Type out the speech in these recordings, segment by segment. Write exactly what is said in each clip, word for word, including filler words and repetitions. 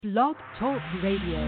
Blog Talk Radio.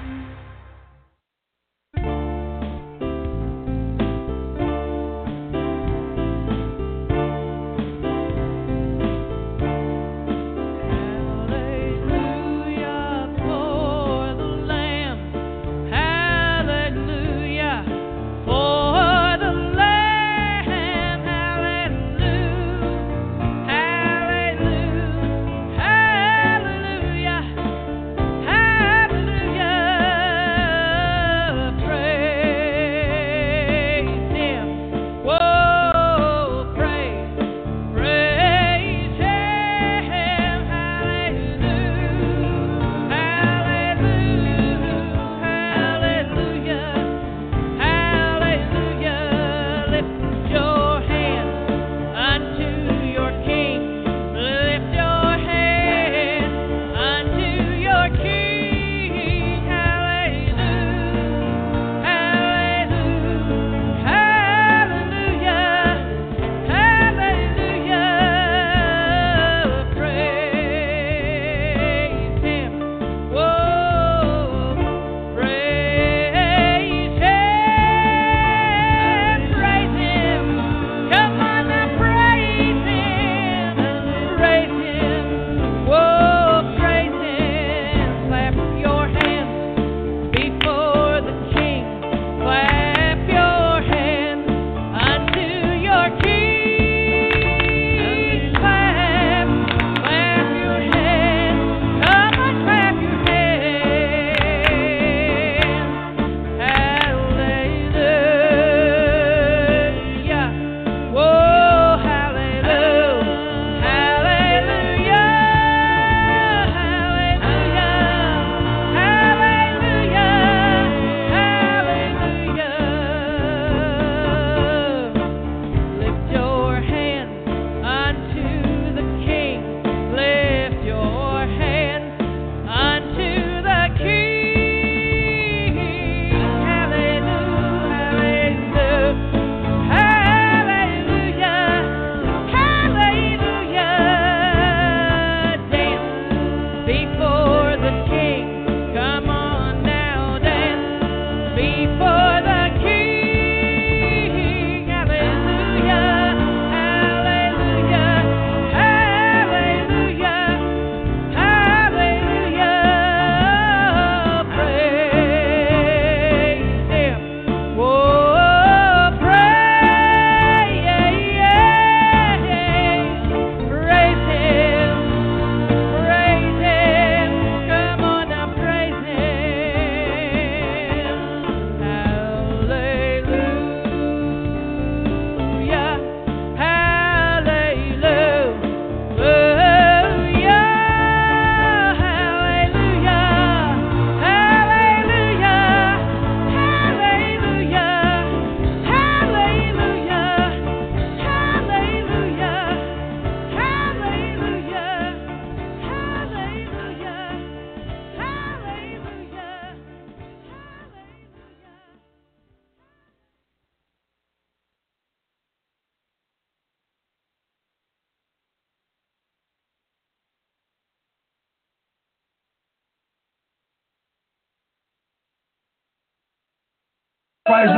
Rise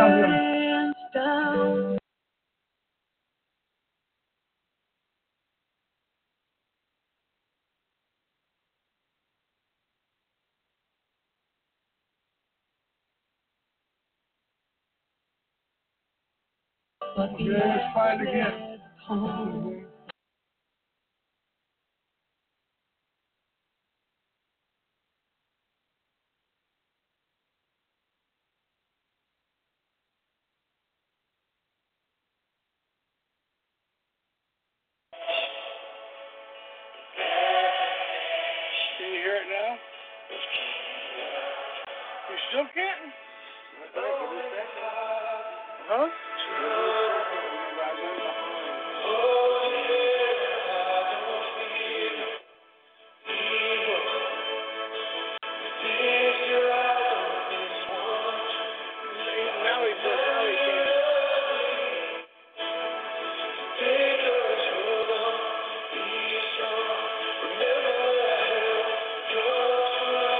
up. Yeah, let's try it again. Can you hear it now? You still can't? Huh? Now he says, now he can. Remember, I held yours.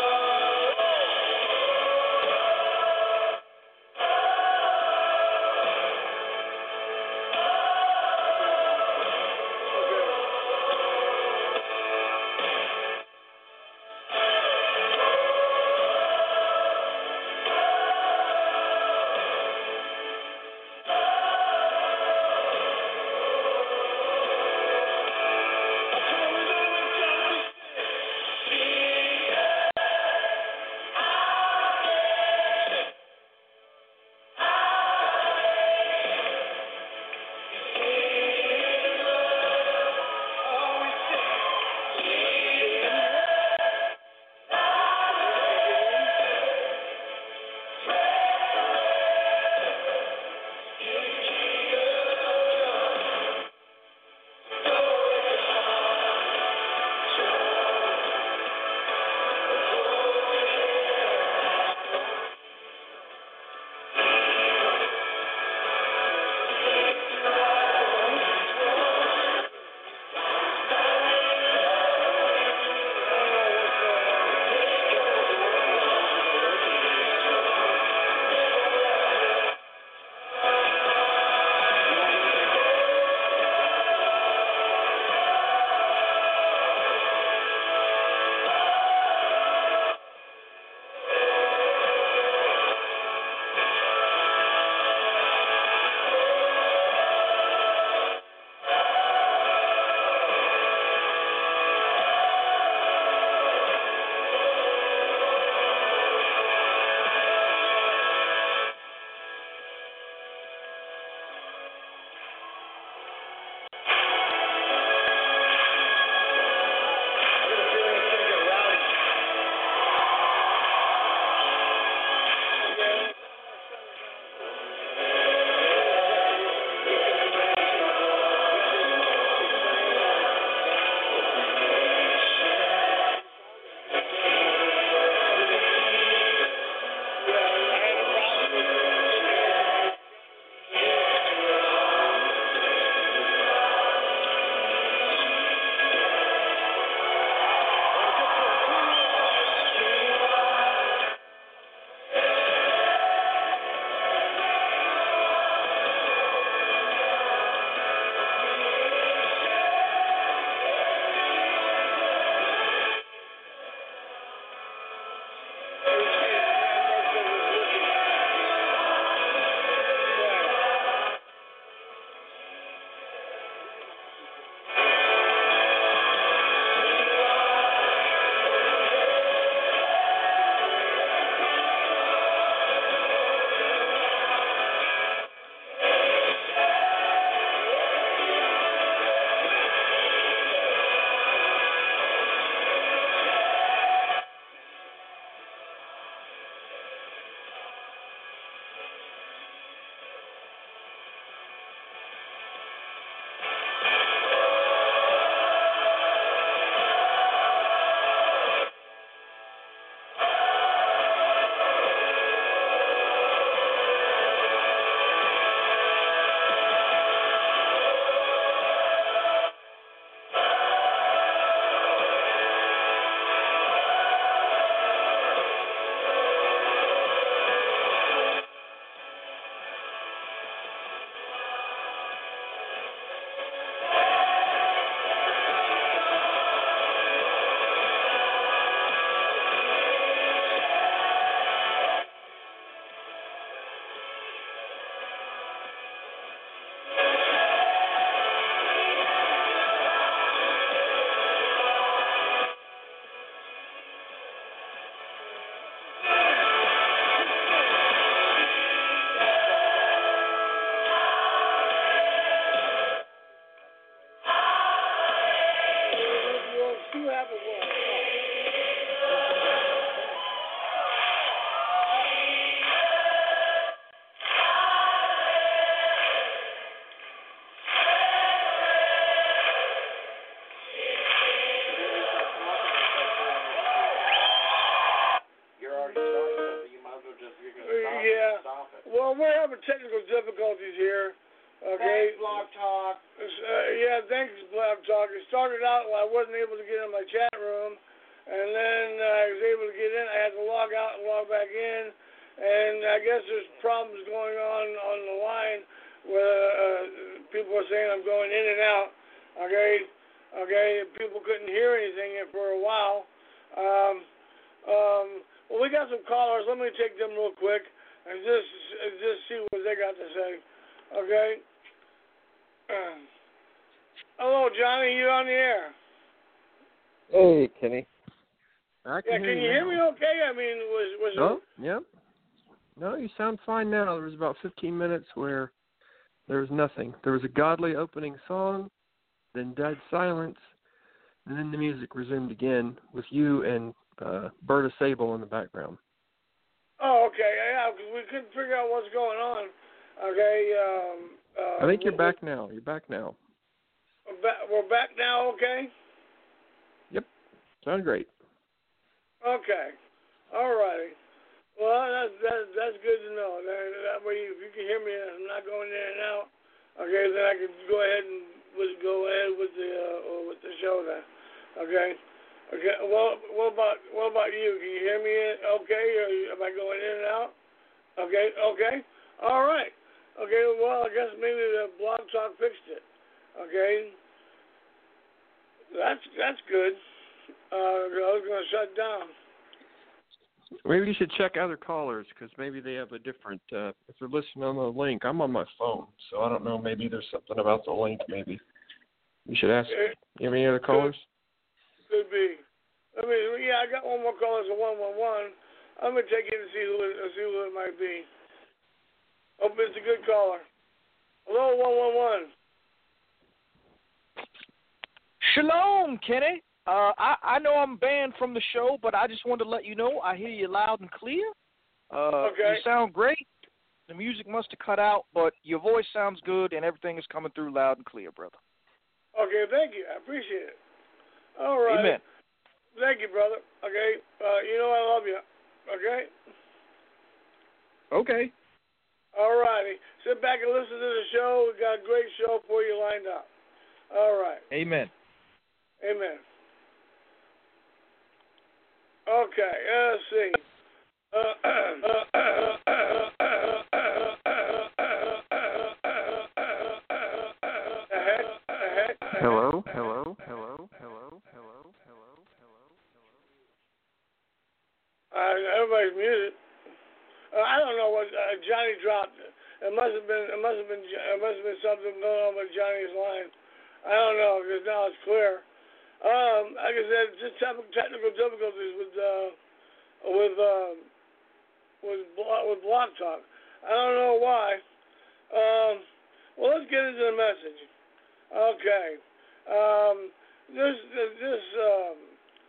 Well, we're having technical difficulties here. Okay. Thanks, Blog Talk. Uh, yeah, thanks, Blog Talk. It started out I wasn't able to get in my chat room, and then uh, I was able to get in. I had to log out and log back in, and I guess there's problems going on on the line where uh, people are saying I'm going in and out. Okay. Okay. People couldn't hear anything for a while. Um, um, well, we got some callers. Let me take them real quick and just just see what they got to say. Okay. Uh, hello, Johnny. You on the air? Hey, Kenny. I can yeah, can you hear me? Okay. I mean, was was no? It... Yep. No, you sound fine now. There was about fifteen minutes where there was nothing. There was a godly opening song, then dead silence, and then the music resumed again with you and uh, Berta Sable in the background. Oh, okay. Yeah, because we couldn't figure out what's going on. Okay. Um, uh, I think you're back now. You're back now. We're back, we're back now, okay? Yep. Sound great. Okay. All righty. Well, that's, that's, that's good to know. That, that way, if you can hear me and I'm not going in and out, okay, then I can go ahead and with, go ahead with the uh, with the show then. Okay. Okay. Well, what about what about you? Can you hear me? Okay, or am I going in and out? Okay. Okay. All right. Okay. Well, I guess maybe the Blog Talk fixed it. Okay. That's that's good. Uh, I was going to shut down. Maybe you should check other callers because maybe they have a different. Uh, if they're listening on the link, I'm on my phone, so I don't know. Maybe there's something about the link. Maybe you should ask. It, you have any other callers? Could be. I mean, yeah, I got one more caller. It's a one one one. I'm gonna take it and see who it, see who it might be. Hope it's a good caller. Hello, one one one. Shalom, Kenny. Uh, I, I know I'm banned from the show, but I just wanted to let you know I hear you loud and clear. Uh, okay. You sound great. The music must have cut out, but your voice sounds good, and everything is coming through loud and clear, brother. Okay, thank you. I appreciate it. All right. Amen. Thank you, brother. Okay. Uh, you know I love you. Okay? Okay. All righty. Sit back and listen to the show. We got a great show for you lined up. All right. Amen. Amen. Okay, let's see. Uh, uh, Hello, hello, hello, hello, hello, hello, hello, hello. Uh, everybody's muted. Uh, I don't know what uh, Johnny dropped. It must have been. It must have been. It must have been something going on with Johnny's line. I don't know because now it's clear. Um, like I said, just technical difficulties with uh, with uh, with with Block Talk. I don't know why. Um, well, let's get into the message. Okay. Um, this this um,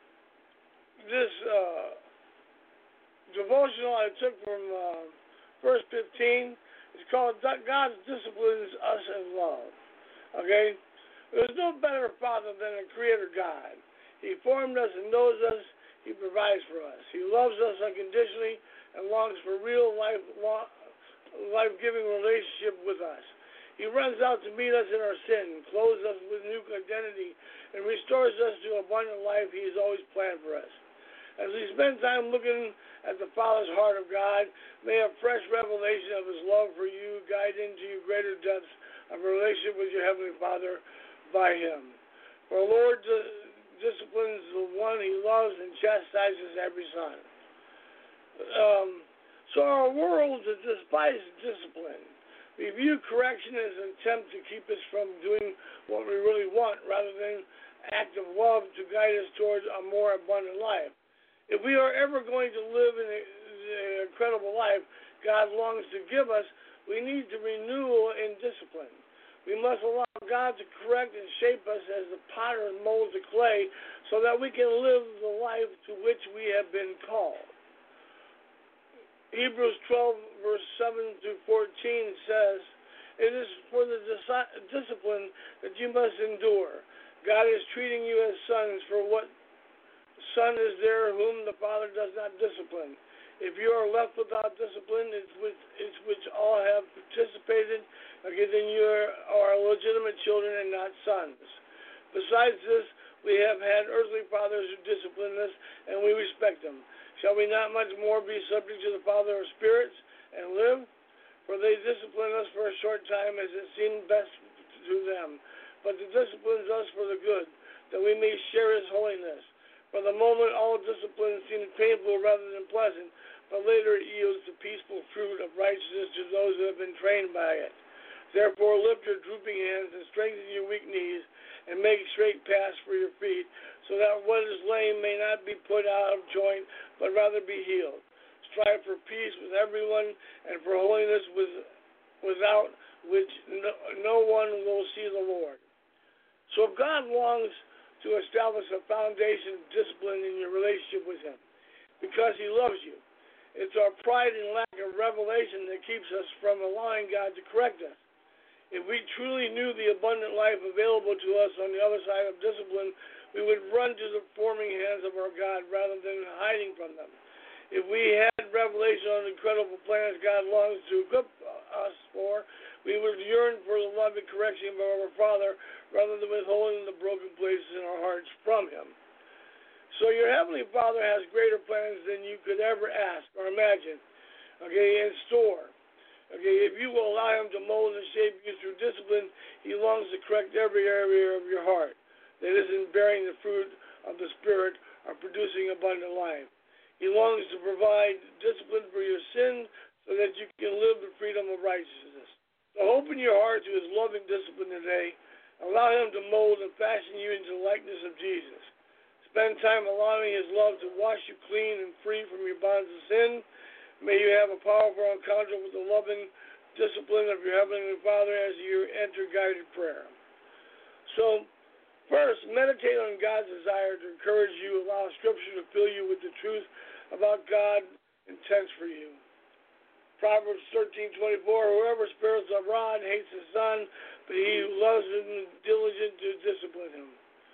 this uh, devotional I took from uh, verse fifteen. It's called God Disciplines Us in Love. Okay? There's no better Father than a Creator God. He formed us and knows us. He provides for us. He loves us unconditionally and longs for real life, life-giving relationship with us. He runs out to meet us in our sin, clothes us with new identity, and restores us to abundant life He has always planned for us. As we spend time looking at the Father's heart of God, may a fresh revelation of His love for you guide into you greater depths of a relationship with your Heavenly Father by Him. For the Lord disciplines the one He loves and chastises every son. Um, so our world despises discipline. We view correction as an attempt to keep us from doing what we really want rather than an act of love to guide us towards a more abundant life. If we are ever going to live in an incredible life God longs to give us, we need to renewal and discipline. We must allow God to correct and shape us as the potter molds the clay so that we can live the life to which we have been called. Hebrews twelve, verse seven through fourteen says, "It is for the dis- discipline that you must endure. God is treating you as sons, for what son is there whom the Father does not discipline? If you are left without discipline, it's which, it's which all have participated, okay, then you are, are legitimate children and not sons. Besides this, we have had earthly fathers who disciplined us, and we respect them. Shall we not much more be subject to the Father of spirits and live? For they discipline us for a short time as it seemed best to them, but it disciplines us for the good, that we may share His holiness. For the moment, all discipline seems painful rather than pleasant, but later it yields the peaceful fruit of righteousness to those who have been trained by it. Therefore, lift your drooping hands and strengthen your weak knees, and make straight paths for your feet, so that what is lame may not be put out of joint, but rather be healed. Strive for peace with everyone, and for holiness with, without which no, no one will see the Lord." So if God longs to establish a foundation of discipline in your relationship with Him, because He loves you, it's our pride and lack of revelation that keeps us from allowing God to correct us. If we truly knew the abundant life available to us on the other side of discipline, we would run to the forming hands of our God rather than hiding from them. If we had revelation on the incredible plans God longs to equip us for, we would yearn for the love and correction of our Father rather than withholding the broken places in our hearts from Him. So your Heavenly Father has greater plans than you could ever ask or imagine, okay, in store. Okay, if you will allow Him to mold and shape you through discipline, He longs to correct every area of your heart that isn't bearing the fruit of the Spirit or producing abundant life. He longs to provide discipline for your sin so that you can live the freedom of righteousness. So open your heart to His loving discipline today. Allow Him to mold and fashion you into the likeness of Jesus. Spend time allowing His love to wash you clean and free from your bonds of sin. May you have a powerful encounter with the loving discipline of your Heavenly Father as you enter guided prayer. So, first, meditate on God's desire to encourage you. Allow Scripture to fill you with the truth about God intends for you. Proverbs thirteen twenty-four, "Whoever spares the rod hates the son, but he who loves him is diligent to discipline him."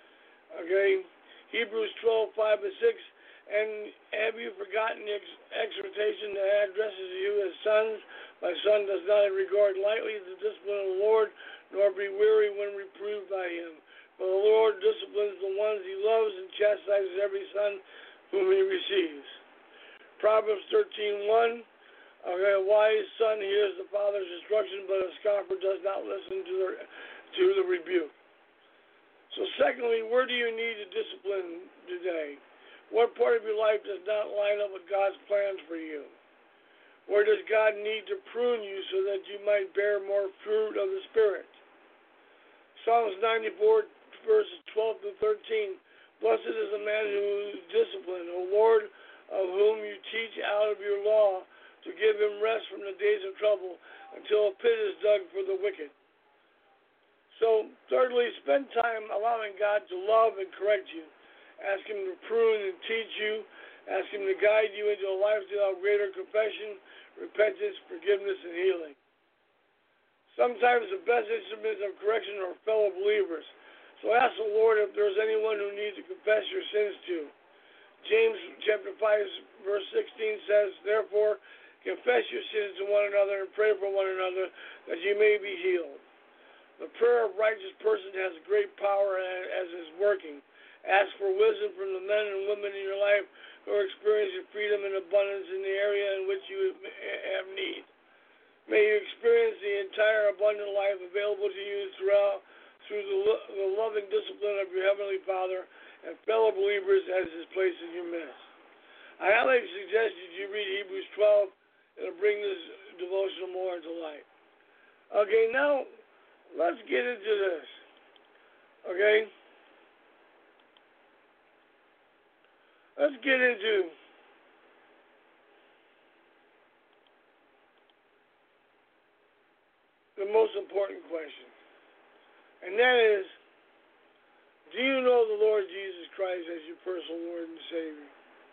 Okay? Hebrews twelve five and six, "And have you forgotten the ex- exhortation that addresses you as sons? My son does not regard lightly the discipline of the Lord, nor be weary when reproved by Him. For the Lord disciplines the ones He loves and chastises every son whom He receives." Proverbs thirteen one, "A wise son hears the father's instruction, but a scoffer does not listen to the, to the rebuke." So secondly, where do you need to discipline today? What part of your life does not line up with God's plans for you? Where does God need to prune you so that you might bear more fruit of the Spirit? Psalms ninety-four, verses twelve to thirteen. Blessed is the man who is disciplined, O Lord, of whom you teach out of your law, to give him rest from the days of trouble, until a pit is dug for the wicked. So, thirdly, spend time allowing God to love and correct you. Ask him to prune and teach you. Ask him to guide you into a lifestyle of greater confession, repentance, forgiveness, and healing. Sometimes the best instruments of correction are fellow believers. So ask the Lord if there's anyone who needs to confess your sins to. James chapter five, verse sixteen says, Therefore, confess your sins to one another and pray for one another that you may be healed. The prayer of a righteous person has great power as is working. Ask for wisdom from the men and women in your life who are experiencing freedom and abundance in the area in which you have need. May you experience the entire abundant life available to you throughout through the, lo- the loving discipline of your Heavenly Father and fellow believers as is placed in your midst. I highly suggest that you read Hebrews twelve. It'll bring this devotional more into light. Okay, now let's get into this. Okay? Let's get into the most important question. And that is, do you know the Lord Jesus Christ as your personal Lord and Savior?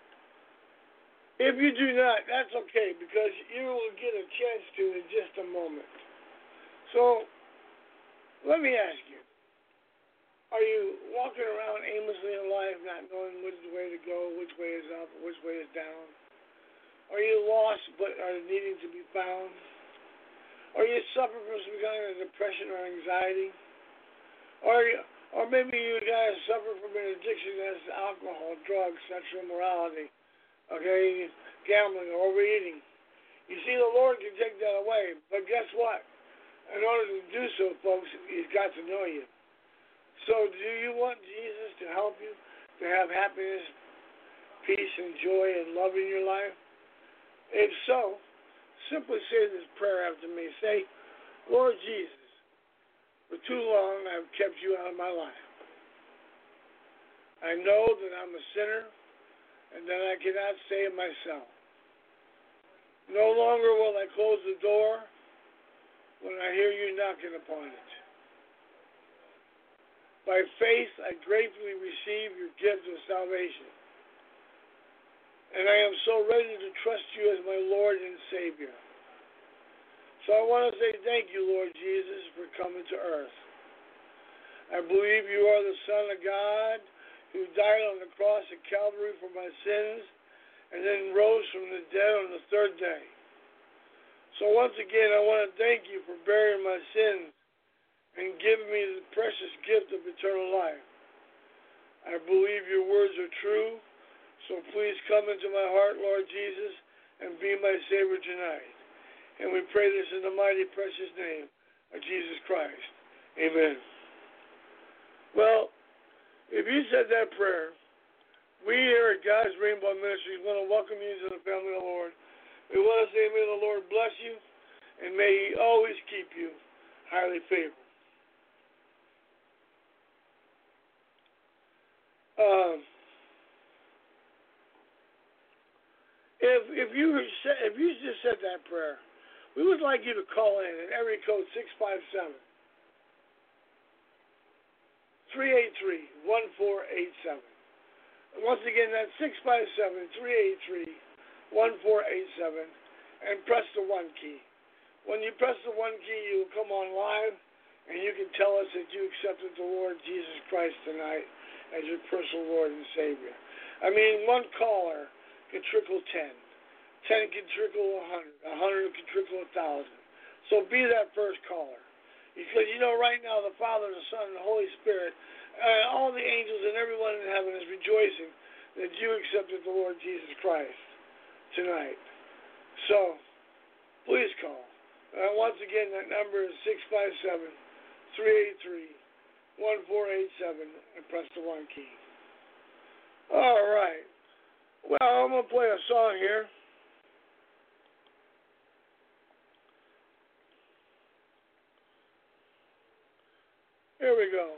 If you do not, that's okay, because you will get a chance to in just a moment. So, let me ask you, are you walking around aimlessly in life, not knowing which way to go, which way is up, which way is down? Are you lost but are needing to be found? Are you suffering from some kind of depression or anxiety? Or, you, or maybe you guys suffer from an addiction that's alcohol, drugs, sexual immorality, okay, gambling, or overeating. You see, the Lord can take that away, but guess what? In order to do so, folks, He's got to know you. So do you want Jesus to help you to have happiness, peace, and joy and love in your life? If so, simply say this prayer after me. Say, Lord Jesus, for too long I've kept you out of my life. I know that I'm a sinner and that I cannot save myself. No longer will I close the door when I hear you knocking upon it. By faith, I gratefully receive your gift of salvation. And I am so ready to trust you as my Lord and Savior. So I want to say thank you, Lord Jesus, for coming to earth. I believe you are the Son of God who died on the cross at Calvary for my sins and then rose from the dead on the third day. So once again, I want to thank you for bearing my sins and giving me the precious gift of eternal life. I believe your words are true, so please come into my heart, Lord Jesus, and be my Savior tonight. And we pray this in the mighty, precious name of Jesus Christ. Amen. Well, if you said that prayer, we here at God's Rainbow Ministries want to welcome you to the family of the Lord. We want to say, may the Lord bless you, and may He always keep you highly favored. Um, if if you if you just said that prayer, we would like you to call in at area code six five seven, three eight three, one four eight seven. And once again, that's six five seven, three eight three, one four eight seven, and press the one key. When you press the one key, you will come on live, and you can tell us that you accepted the Lord Jesus Christ tonight as your personal Lord and Savior. I mean, one caller can trickle ten. Ten can trickle a hundred. A hundred can trickle a thousand. So be that first caller. Because, you know, right now the Father, the Son, and the Holy Spirit, uh, all the angels and everyone in heaven is rejoicing that you accepted the Lord Jesus Christ tonight. So, please call. Uh, once again, that number is six five seven, three eight three, one four eight seven, and press the one key. All right. Well, I'm going to play a song here. Here we go.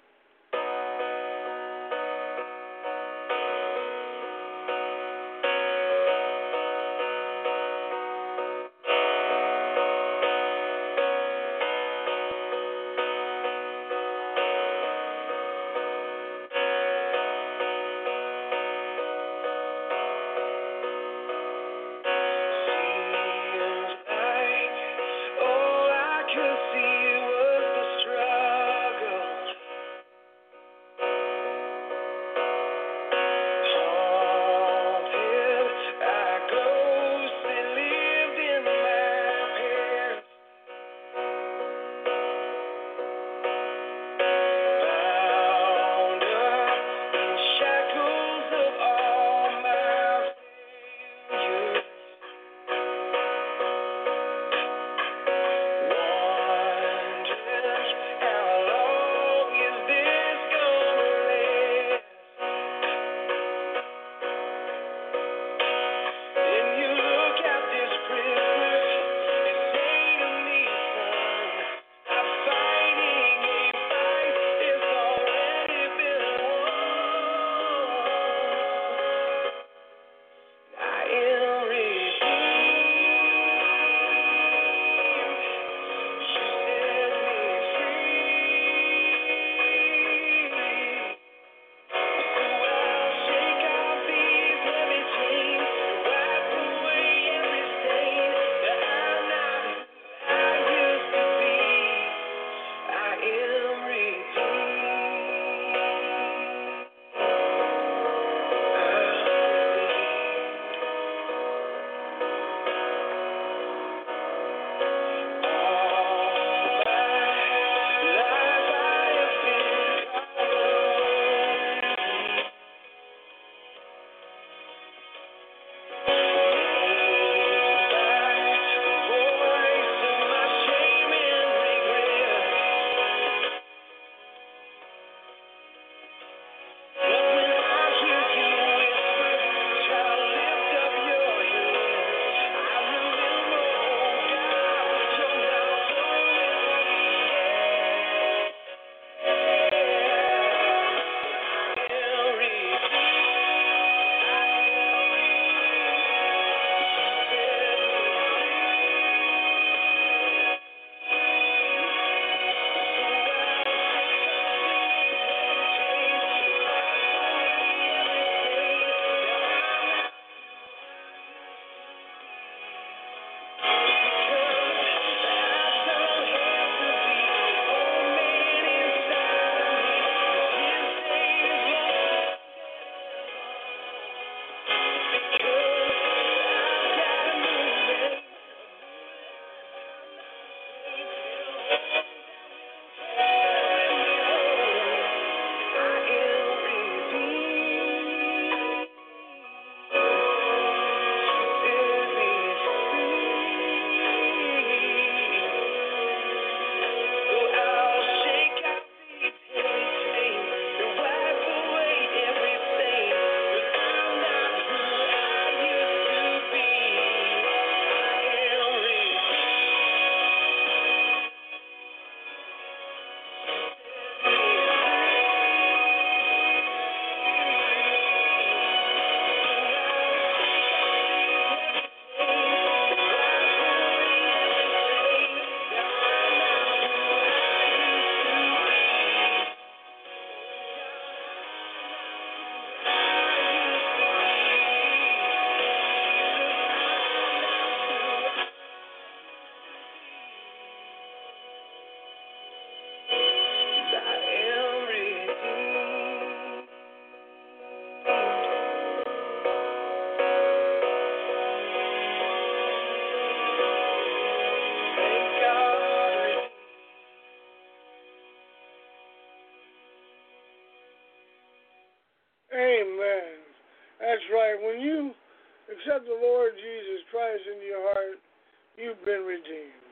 Amen. That's right. When you accept the Lord Jesus Christ into your heart, you've been redeemed.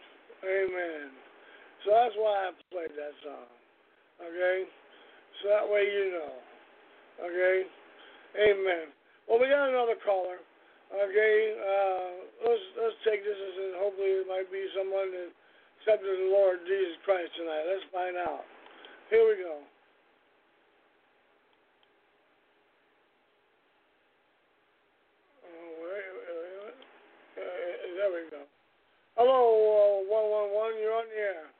Amen. So that's why I played that song. Okay? So that way you know. Okay? Amen. Well, we got another caller. Okay, uh, let's let's take this as hopefully it might be someone that accepted the Lord Jesus Christ tonight. Let's find out. Here we go. Oh, wait, wait, wait. Uh, there we go. Hello, uh, one one one. You're on the air.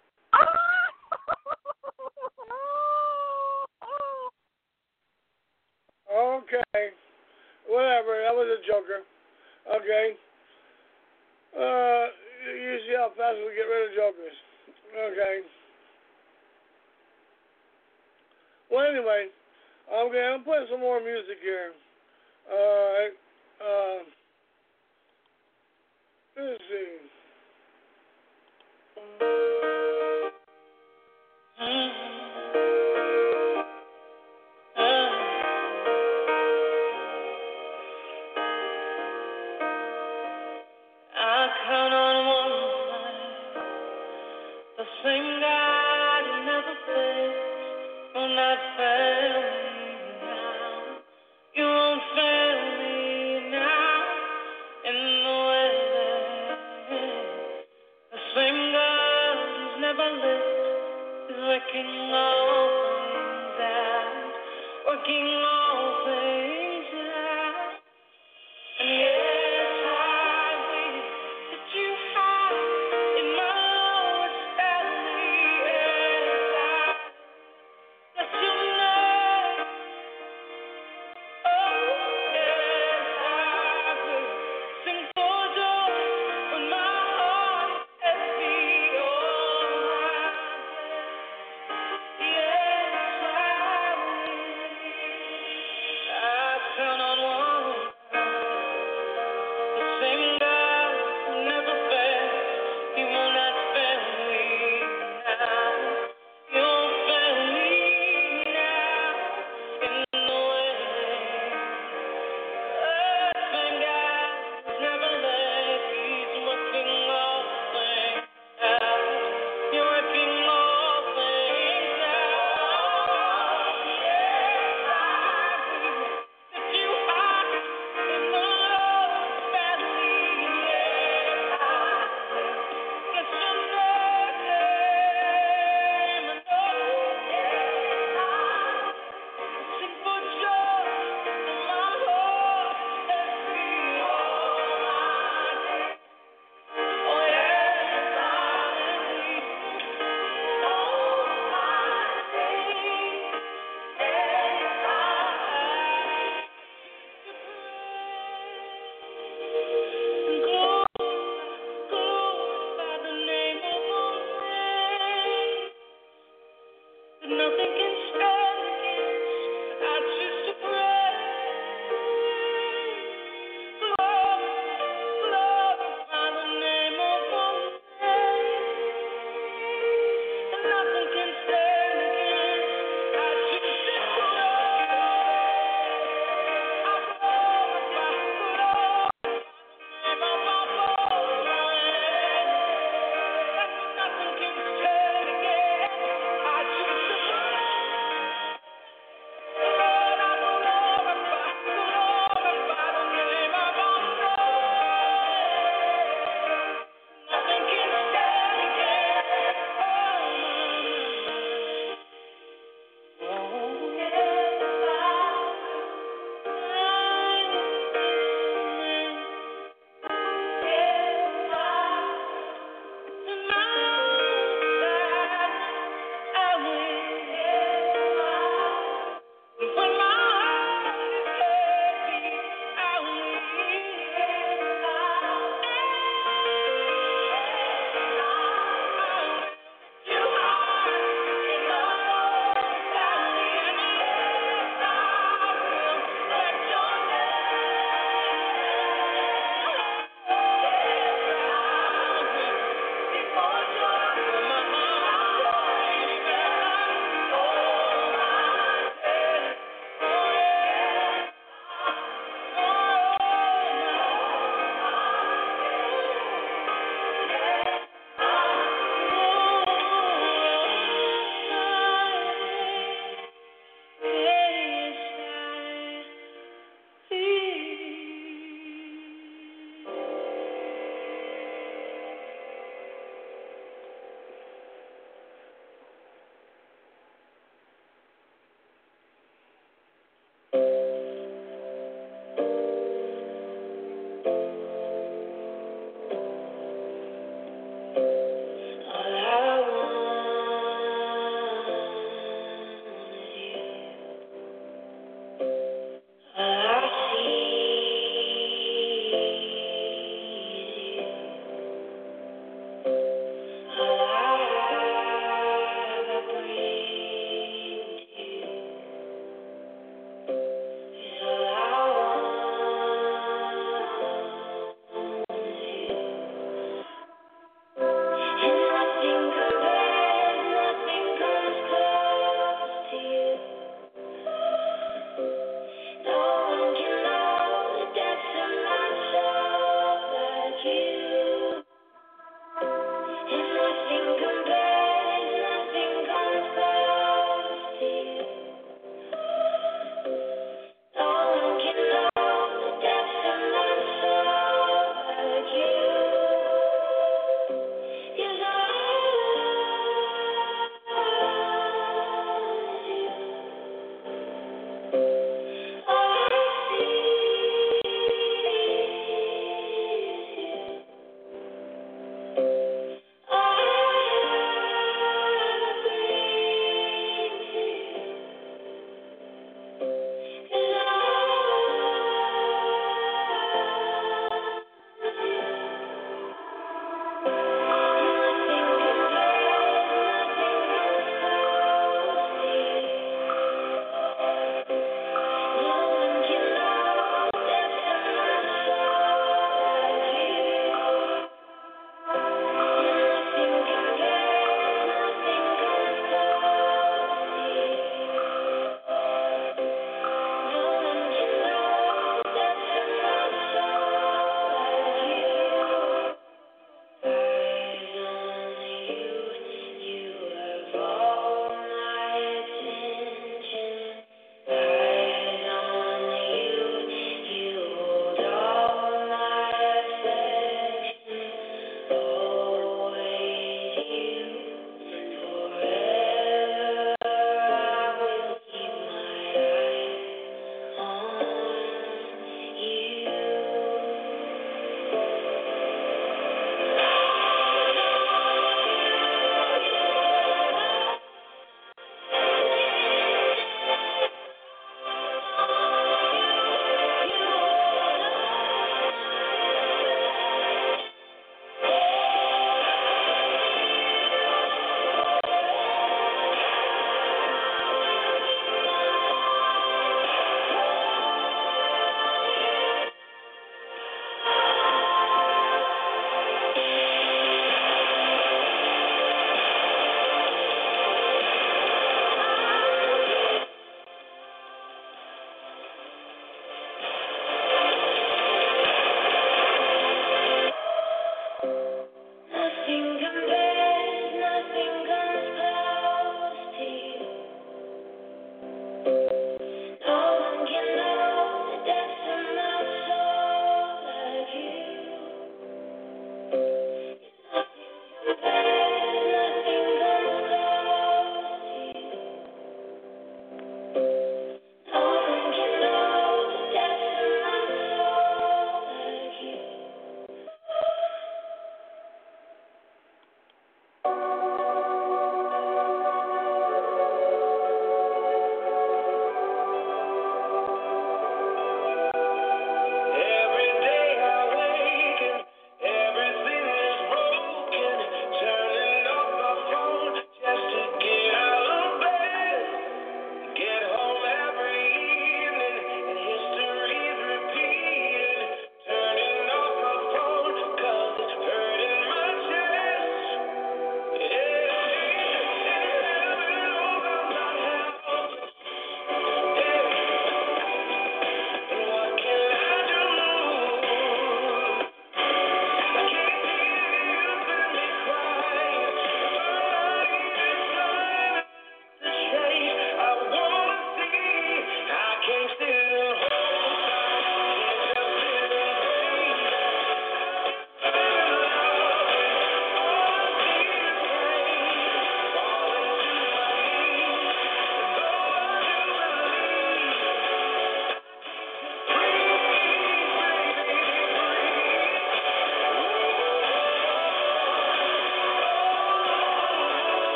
Okay. Whatever. That was a joker. Okay. Uh, you see how fast we get rid of jokers. Okay. Well, anyway, okay, I'm playing some more music here. Alright. Uh, let's see. Same God who never fails will not fail me now. You won't fail me now in the way. The same God who's never left is working all things out, working all things out. And yes, I wish that you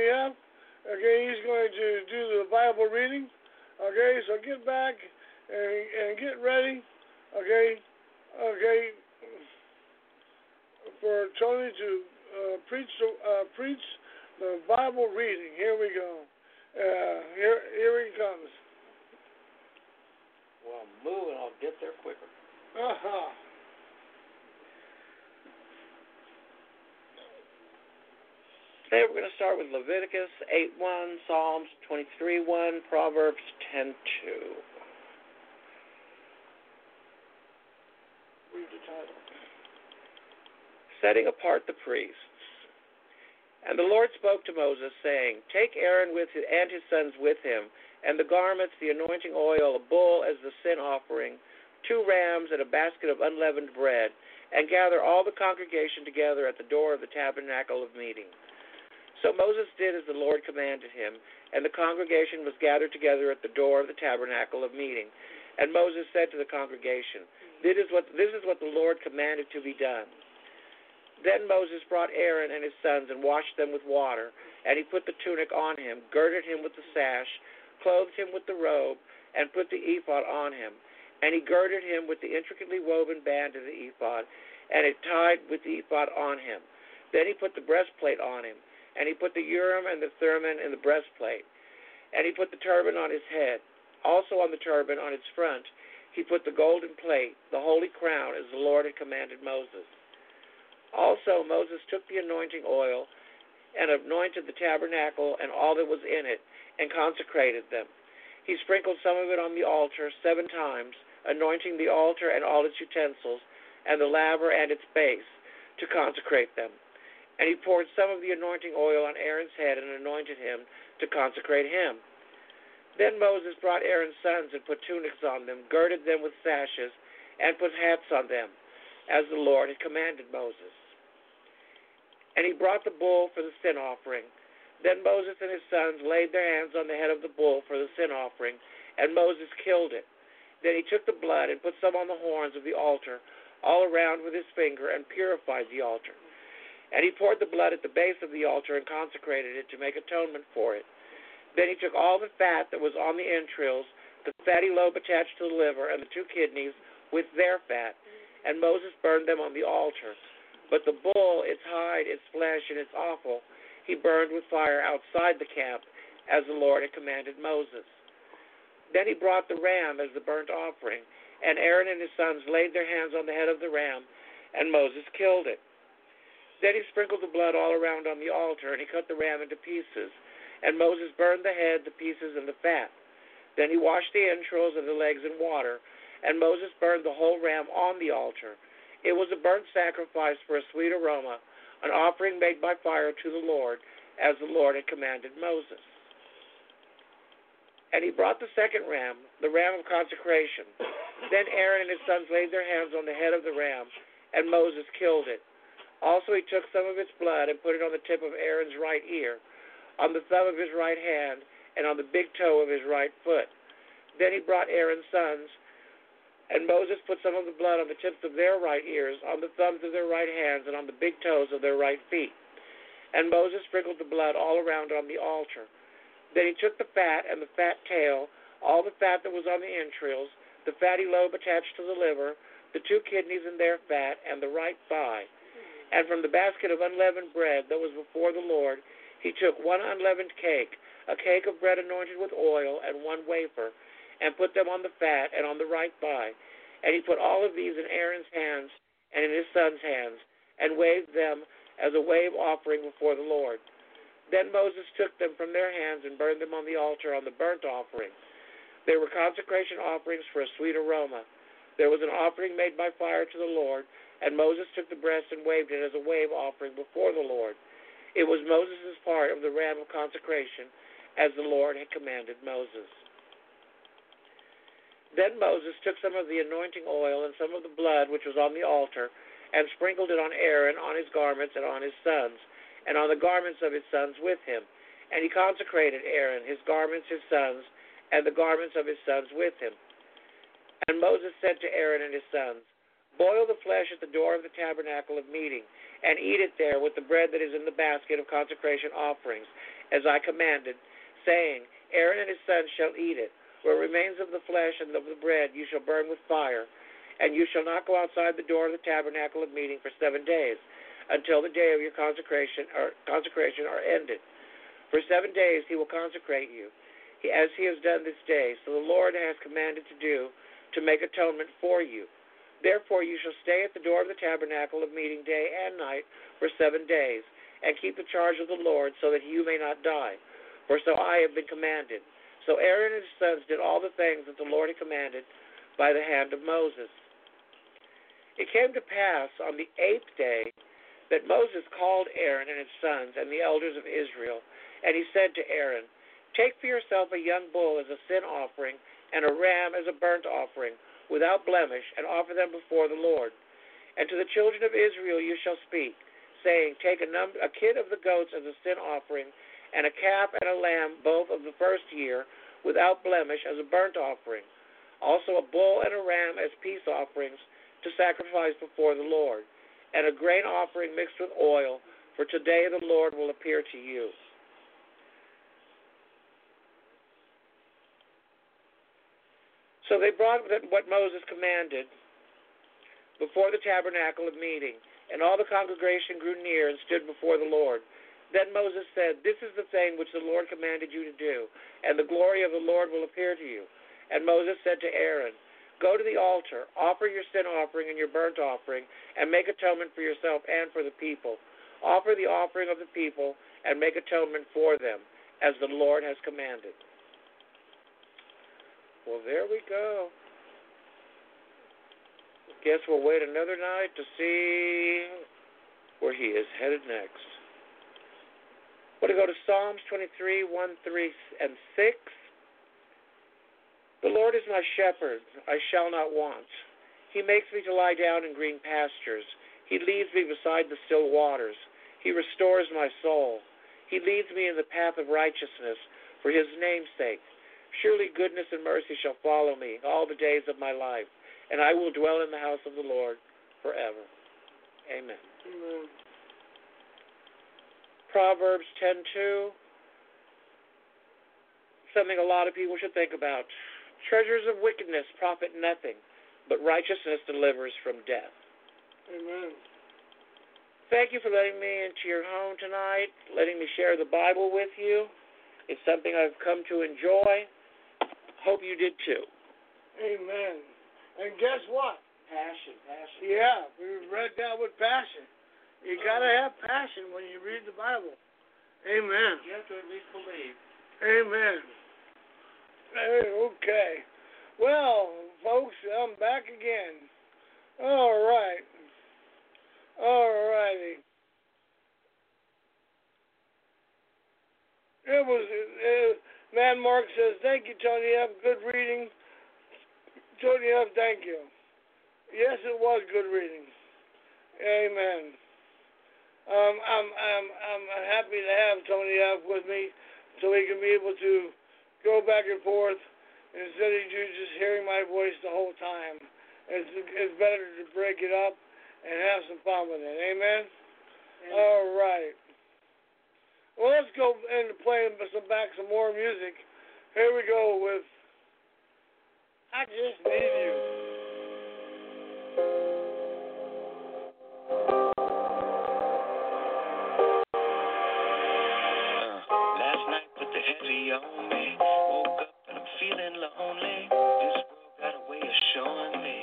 me up. Okay, he's going to do the Bible reading. Okay, so get back and, and get ready. Okay, okay, for Tony to uh, preach uh, preach the Bible reading. Here we go. Uh, here, here he comes. Well, move and I'll get there quicker. Uh-huh. Today we're going to start with Leviticus eight one, Psalms twenty-three one, Proverbs ten two. Read the title. Setting apart the priests. And the Lord spoke to Moses, saying, Take Aaron with his, and his sons with him, and the garments, the anointing oil, a bull as the sin offering, two rams, and a basket of unleavened bread, and gather all the congregation together at the door of the tabernacle of meeting. So Moses did as the Lord commanded him, and the congregation was gathered together at the door of the tabernacle of meeting. And Moses said to the congregation, This is what, this is what the Lord commanded to be done. Then Moses brought Aaron and his sons and washed them with water, and he put the tunic on him, girded him with the sash, clothed him with the robe, and put the ephod on him. And he girded him with the intricately woven band of the ephod, and it tied with the ephod on him. Then he put the breastplate on him, and he put the Urim and the Thummim in the breastplate, and he put the turban on his head. Also on the turban on its front he put the golden plate, the holy crown, as the Lord had commanded Moses. Also Moses took the anointing oil and anointed the tabernacle and all that was in it, and consecrated them. He sprinkled some of it on the altar seven times, anointing the altar and all its utensils, and the laver and its base, to consecrate them. And he poured some of the anointing oil on Aaron's head and anointed him to consecrate him. Then Moses brought Aaron's sons and put tunics on them, girded them with sashes, and put hats on them, as the Lord had commanded Moses. And he brought the bull for the sin offering. Then Moses and his sons laid their hands on the head of the bull for the sin offering, and Moses killed it. Then he took the blood and put some on the horns of the altar, all around with his finger, and purified the altar. And he poured the blood at the base of the altar and consecrated it to make atonement for it. Then he took all the fat that was on the entrails, the fatty lobe attached to the liver, and the two kidneys with their fat, and Moses burned them on the altar. But the bull, its hide, its flesh, and its offal, he burned with fire outside the camp, as the Lord had commanded Moses. Then he brought the ram as the burnt offering, and Aaron and his sons laid their hands on the head of the ram, and Moses killed it. Then he sprinkled the blood all around on the altar, and he cut the ram into pieces, and Moses burned the head, the pieces, and the fat. Then he washed the entrails and the legs in water, and Moses burned the whole ram on the altar. It was a burnt sacrifice for a sweet aroma, an offering made by fire to the Lord, as the Lord had commanded Moses. And he brought the second ram, the ram of consecration. Then Aaron and his sons laid their hands on the head of the ram, and Moses killed it. Also he took some of its blood and put it on the tip of Aaron's right ear, on the thumb of his right hand, and on the big toe of his right foot. Then he brought Aaron's sons, and Moses put some of the blood on the tips of their right ears, on the thumbs of their right hands, and on the big toes of their right feet. And Moses sprinkled the blood all around on the altar. Then he took the fat and the fat tail, all the fat that was on the entrails, the fatty lobe attached to the liver, the two kidneys and their fat, and the right thigh. And from the basket of unleavened bread that was before the Lord, he took one unleavened cake, a cake of bread anointed with oil, and one wafer, and put them on the fat and on the right thigh. And he put all of these in Aaron's hands and in his son's hands, and waved them as a wave offering before the Lord. Then Moses took them from their hands and burned them on the altar on the burnt offering. They were consecration offerings for a sweet aroma. There was an offering made by fire to the Lord, and Moses took the breast and waved it as a wave offering before the Lord. It was Moses' part of the ram of consecration, as the Lord had commanded Moses. Then Moses took some of the anointing oil and some of the blood which was on the altar, and sprinkled it on Aaron, on his garments, and on his sons, and on the garments of his sons with him. And he consecrated Aaron, his garments, his sons, and the garments of his sons with him. And Moses said to Aaron and his sons, Boil the flesh at the door of the tabernacle of meeting, and eat it there with the bread that is in the basket of consecration offerings, as I commanded, saying, Aaron and his sons shall eat it. Where remains of the flesh and of the bread you shall burn with fire, and you shall not go outside the door of the tabernacle of meeting for seven days, until the day of your consecration or consecration are ended. For seven days he will consecrate you, as he has done this day, so the Lord has commanded to do, to make atonement for you. Therefore you shall stay at the door of the tabernacle of meeting day and night for seven days, and keep the charge of the Lord, so that you may not die. For so I have been commanded. So Aaron and his sons did all the things that the Lord had commanded by the hand of Moses. It came to pass on the eighth day that Moses called Aaron and his sons and the elders of Israel, and he said to Aaron, Take for yourself a young bull as a sin offering and a ram as a burnt offering, without blemish, and offer them before the Lord. And to the children of Israel you shall speak, saying, Take a, num- a kid of the goats as a sin offering, and a calf and a lamb, both of the first year, without blemish, as a burnt offering. Also a bull and a ram as peace offerings to sacrifice before the Lord, and a grain offering mixed with oil, for today the Lord will appear to you. So they brought what Moses commanded before the tabernacle of meeting, and all the congregation grew near and stood before the Lord. Then Moses said, This is the thing which the Lord commanded you to do, and the glory of the Lord will appear to you. And Moses said to Aaron, Go to the altar, offer your sin offering and your burnt offering, and make atonement for yourself and for the people. Offer the offering of the people and make atonement for them, as the Lord has commanded. Well, there we go. Guess we'll wait another night to see where he is headed next. We're going to go to Psalms twenty-three, one, three, and six. The Lord is my shepherd, I shall not want. He makes me to lie down in green pastures. He leads me beside the still waters. He restores my soul. He leads me in the path of righteousness for his name's sake. Surely goodness and mercy shall follow me all the days of my life, and I will dwell in the house of the Lord forever. Amen. Amen. Proverbs ten two, something a lot of people should think about. Treasures of wickedness profit nothing, but righteousness delivers from death. Amen. Thank you for letting me into your home tonight, letting me share the Bible with you. It's something I've come to enjoy. Hope you did too. Amen. And guess what? Passion, passion. Yeah, we read that with passion. You got to have passion when you read the Bible. Amen. You have to at least believe. Amen. Hey, okay. Well, folks, I'm back again. All right. All righty. It was, uh, Man Mark says, thank you, Tony F. Good reading. Tony F., thank you. Yes, it was good reading. Amen. Um, I'm, I'm, I'm happy to have Tony F. with me so he can be able to go back and forth instead of you just hearing my voice the whole time. It's, it's better to break it up and have some fun with it. Amen? Amen. All right. Well, let's go into playing some back some more music. Here we go with I Just Need You. Uh, last night put the heavy on me. Woke up and I'm feeling lonely. This world got a way of showing me.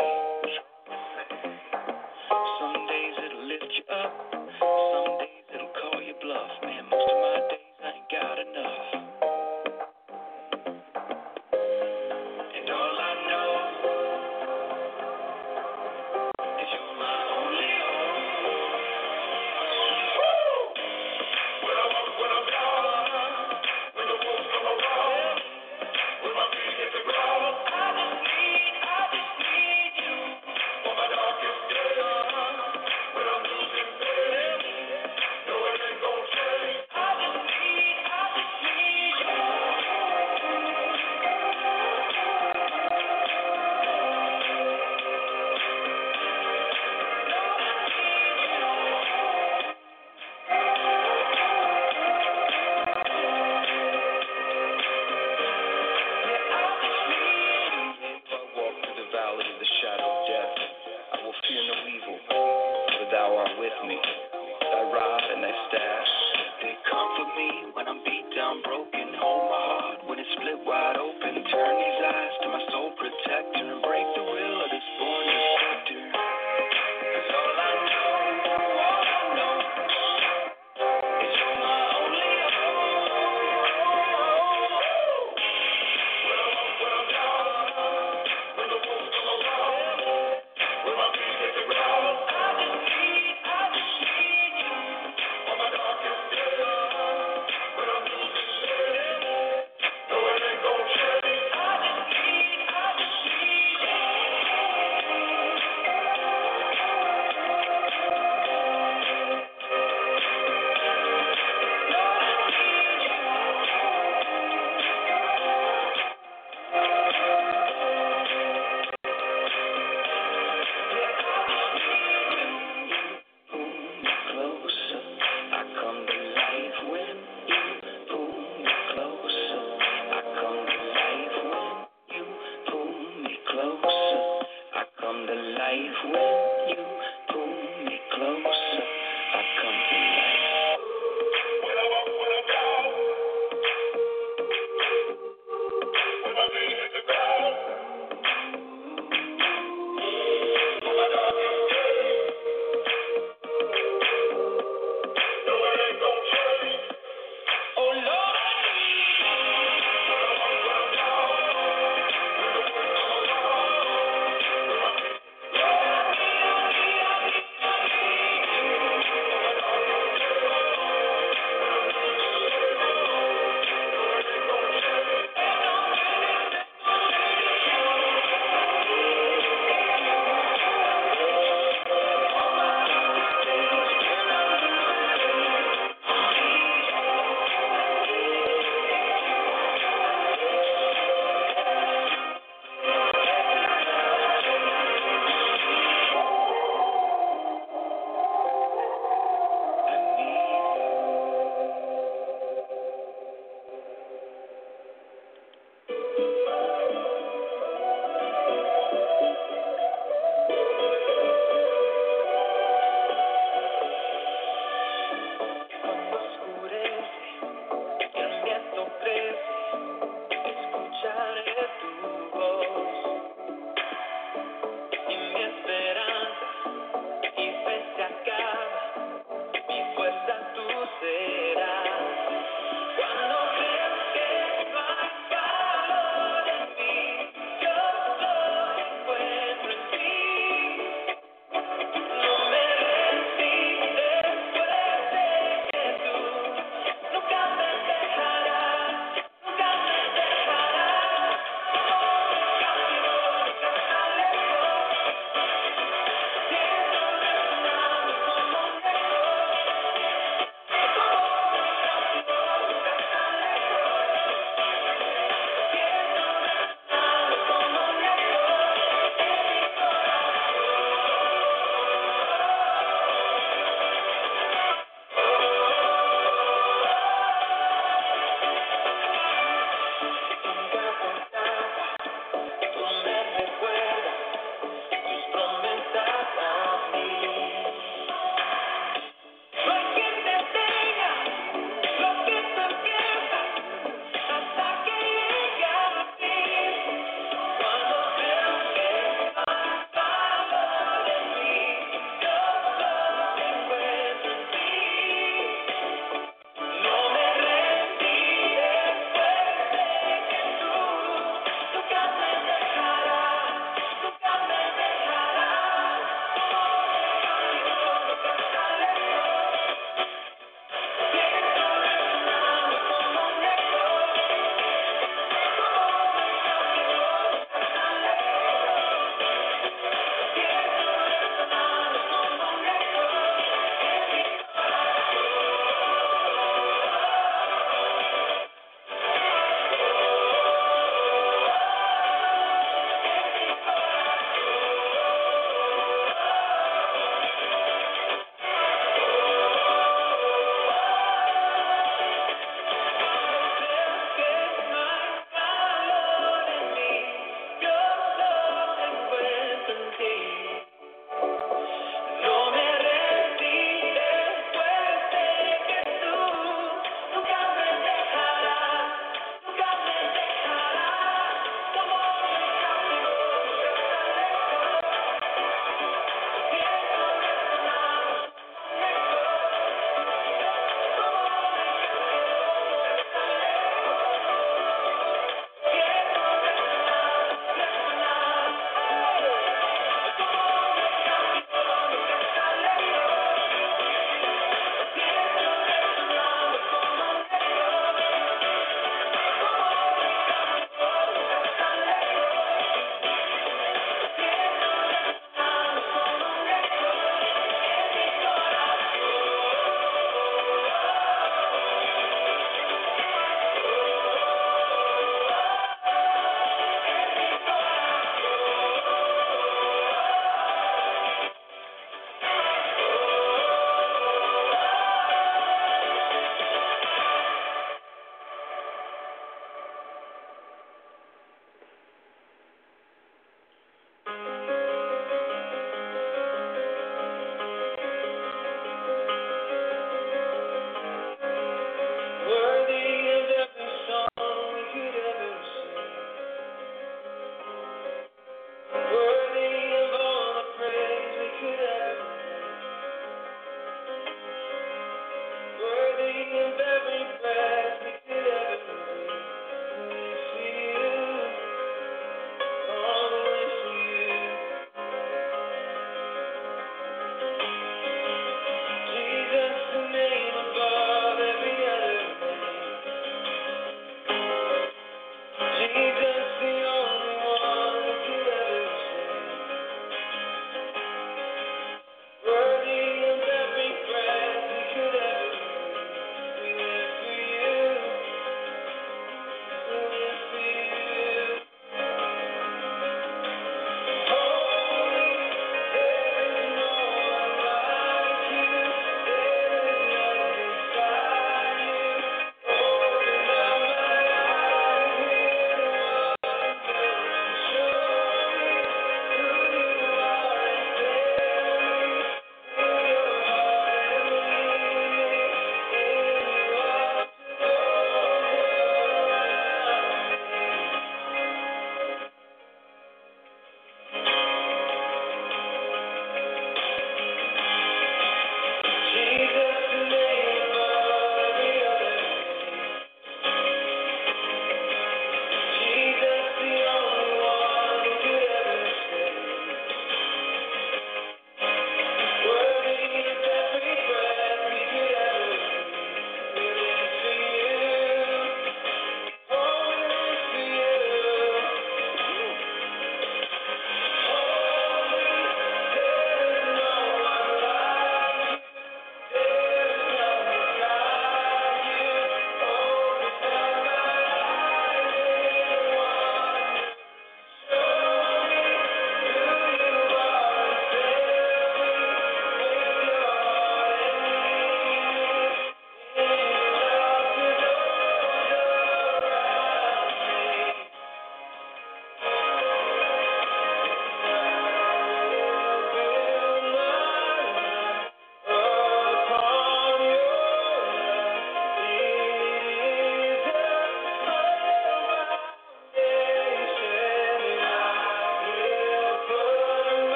Some days it'll lift you up. Some days it'll call you bluff. Man, most of my days I ain't got enough. And all I know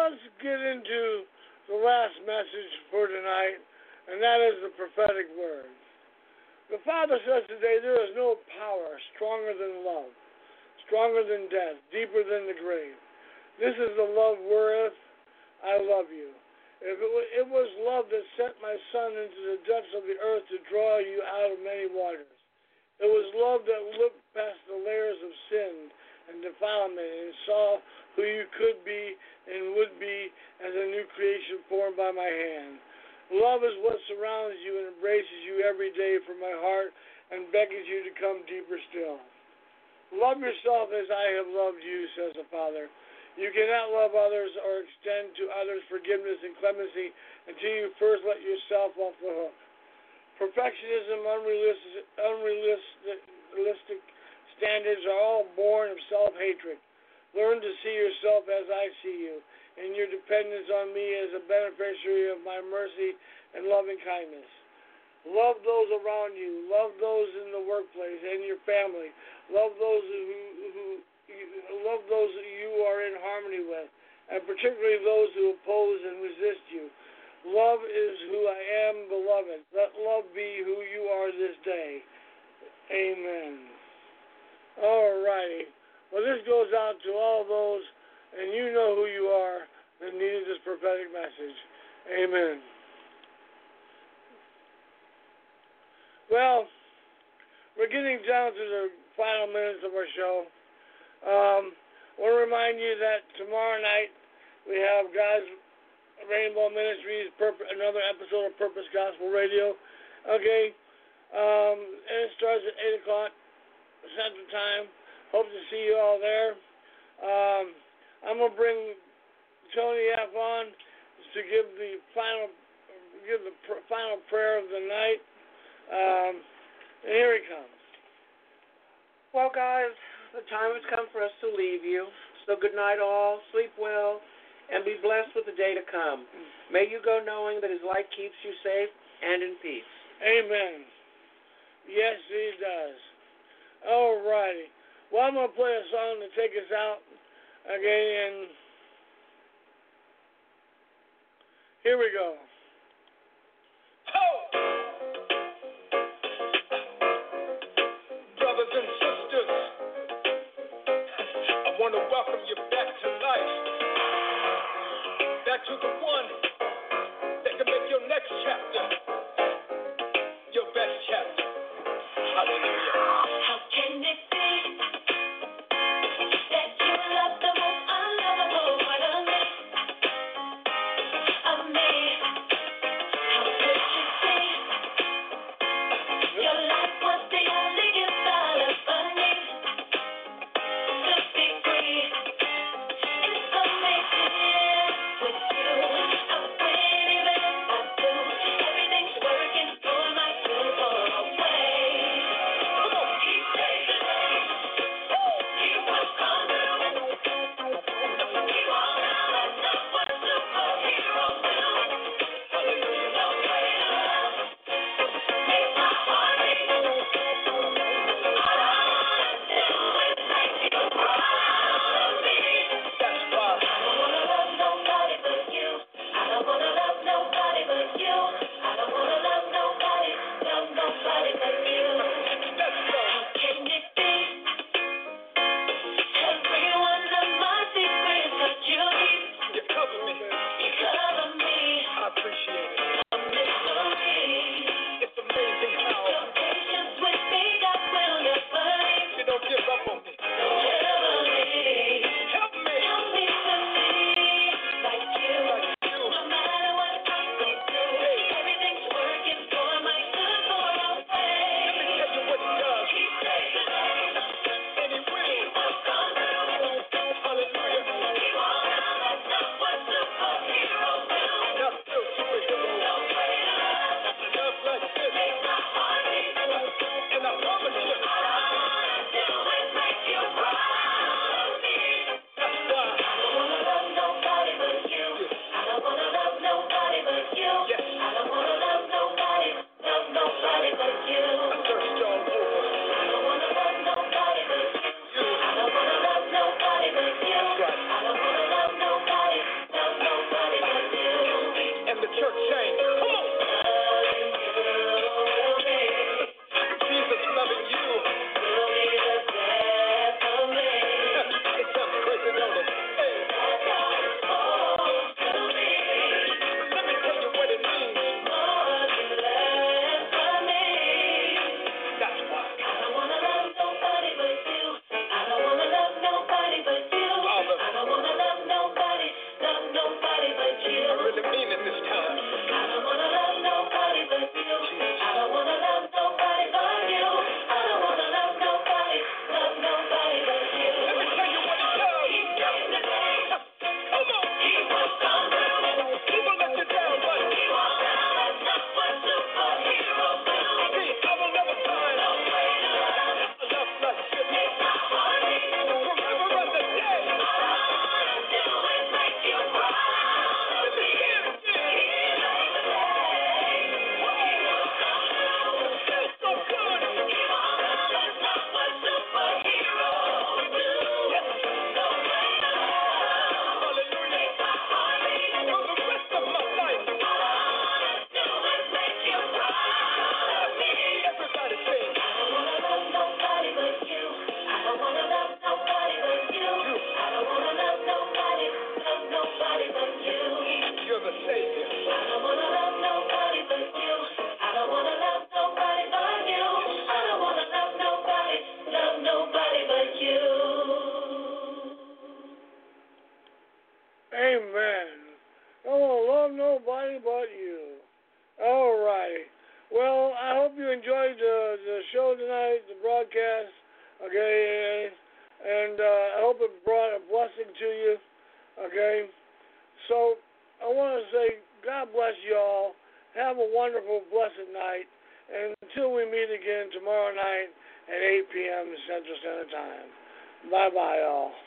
let's get into the last message for tonight, and that is the prophetic word. The Father says today, there is no power stronger than love, stronger than death, deeper than the grave. This is the love wherewith I love you. If it, w- it was love that sent my Son into the depths of the earth to draw you out of many waters. It was love that looked past the layers of sin and defilement and saw who you could be and would be as a new creation formed by my hand. Love is what surrounds you and embraces you every day from my heart and beckons you to come deeper still. Love yourself as I have loved you, says the Father. You cannot love others or extend to others forgiveness and clemency until you first let yourself off the hook. Perfectionism, unrealistic, unrealistic standards are all born of self-hatred. Learn to see yourself as I see you, and your dependence on me as a beneficiary of my mercy and loving kindness. Love those around you. Love those in the workplace and your family. Love those who, who love those that you are in harmony with, and particularly those who oppose and resist you. Love is who I am, beloved. Let love be who you are this day. Amen. All righty. Well, this goes out to all those, and you know who you are, that needed this prophetic message. Amen. Well, we're getting down to the final minutes of our show. Um, I want to remind you that tomorrow night we have God's Rainbow Ministries, Purpose, another episode of Purpose Gospel Radio. Okay, um, and it starts at eight o'clock Central Time. Hope to see you all there. Um, I'm gonna bring Tony F on to give the final, give the pr- final prayer of the night. Um, and here he comes. Well, guys, the time has come for us to leave you. So good night, all. Sleep well, and be blessed with the day to come. May you go knowing that His light keeps you safe and in peace. Amen. Yes, He does. All righty. Well, I'm going to play a song to take us out again. Here we go. Ho! Brothers and sisters, I want to welcome you back to life. Back to the one that can make your next chapter your best chapter. Hallelujah. How can it be that you love the most unlovable part of me? Of me? How could you see your life was the only gift I'll ever need to be free? It's amazing with you. I and uh, I hope it brought a blessing to you. Okay, so I want to say God bless you all. Have a wonderful, blessed night, and until we meet again tomorrow night at eight p.m. Central Standard Time. Bye bye, all.